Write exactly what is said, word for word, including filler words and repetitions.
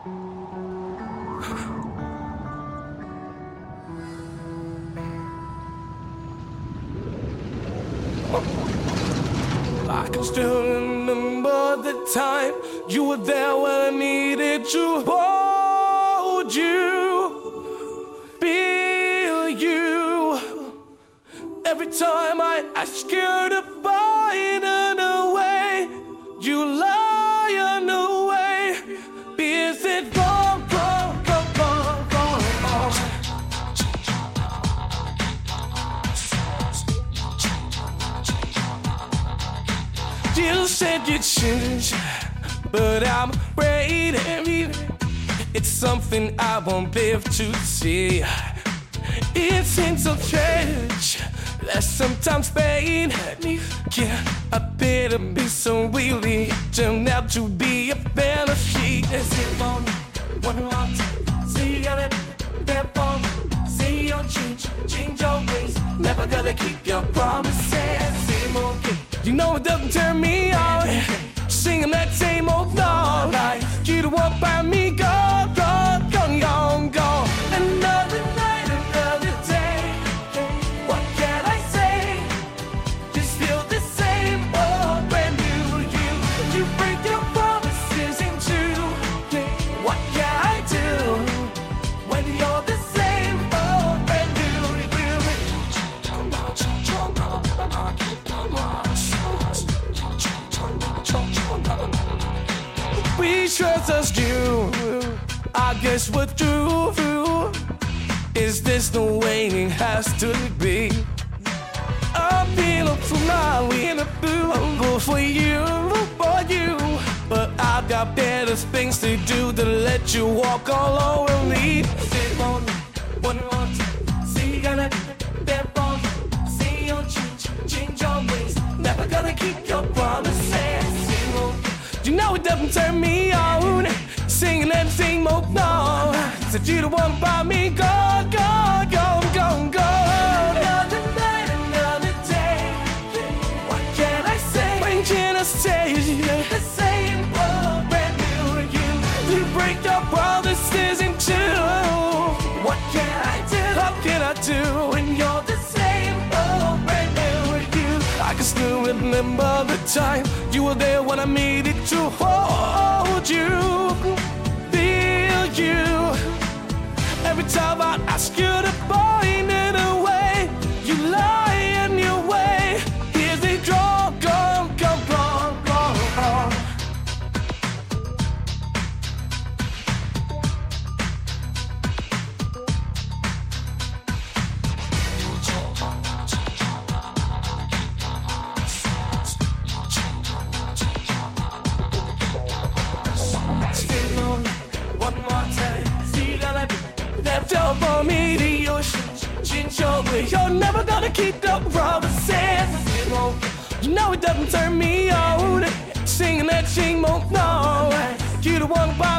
I can still remember the time you were there when I needed to hold you, feel you. Every time I ask you to find a way, you lie on the way. Is it wrong, wrong, wrong, wrong, wrong, wrong? You said you'd change, but I'm afraid it's something I won't live to see. It seems so strange that sometimes pain can appear to be so really turned out to be a fantasy. Is it wrong? One wrong time. See you let that fall. See your change, change your ways. Never gonna keep your promises. Same old game. You know it doesn't turn me on. Singing that same old song. Like you don't want by me, go, go, go, go, go. Another night, another day. What can I say? Just feel the same old brand new you. You break your promises into what can I do when you're the same old brand new you? We trust us you. I guess we're through. Is this the way it has to be? I feel up so now in a blue. I'm good for you, for you. But I've got better things to do than let you walk all over me. Sit on one more time. See you gonna that wrong. See your change, change your ways. Never gonna keep your promises. You know it doesn't turn me on. Singing that same old song. Said you the one by me. Go, go, go, go, go. Another night, another day. What can I say? When can I say? The same old brand new you. You break your promises in two. What can I do? What can I do when you're the same old brand new you? I can still remember the time you were there when I needed to hold you, feel you. Every time I ask you to find it away, you lie in your way. Is it wrong, wrong, wrong, wrong, wrong, wrong? Left for me the ocean, change your way. You're never gonna keep the promises. You know it doesn't turn me on. Singing that same old song. You the one by